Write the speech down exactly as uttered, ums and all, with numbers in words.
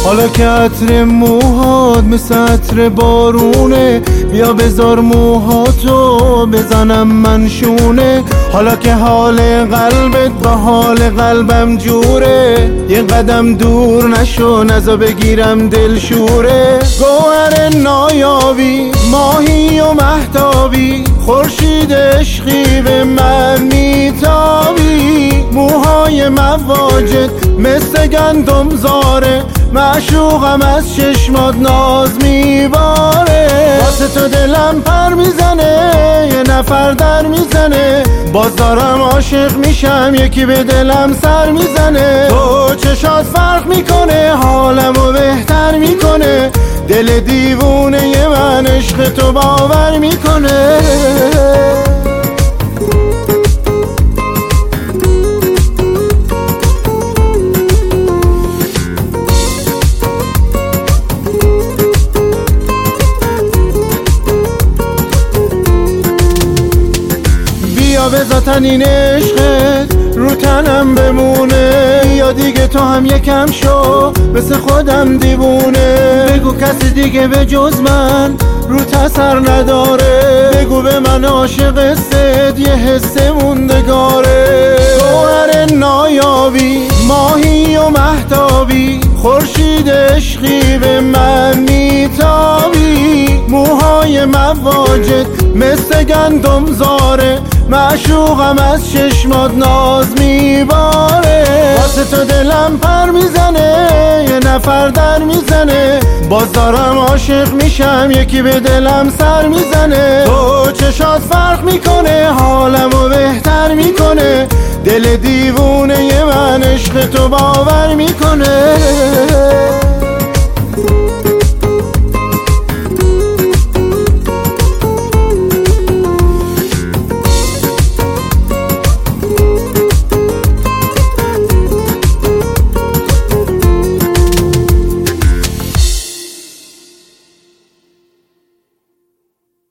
حالا که عطر موهات مثل عطر بارونه، بیا بذار موهاتو بزنم منشونه. حالا که حال قلبت با حال قلبم جوره، یه قدم دور نشو نزا بگیرم دلشوره. گوهر نایابی، ماهی و مهتابی، خورشید عشقی به من میتابی. موهای مواجد مثل گندم زاره، معشوقم از چشمات ناز میباره. واسه تو دلم پر میزنه، یه نفر در میزنه، باز دارم عاشق میشم یکی به دلم سر میزنه. تو چشات فرق میکنه، حالمو بهتر میکنه، دل دیوونه من عشق تو باور میکنه. بذار تنین عشقت رو تنم بمونه، یا دیگه تو هم یکم شو مثل خودم دیوونه. بگو کسی دیگه به جز من رو اثر نداره، بگو به من عاشق است یه حس موندگاره. گوهر نایابی، ماهی و مهتابی، خورشید عشقی به من میتابی. موهای مواجد مثل گندم زاره، معشوقم از چشمات ناز میباره. واسه تو دلم پر میزنه، یه نفر در میزنه، باز دارم عاشق میشم یکی به دلم سر میزنه. تو چشات فرق میکنه، حالمو بهتر میکنه، دل دیوونه من عشق تو باور میکنه.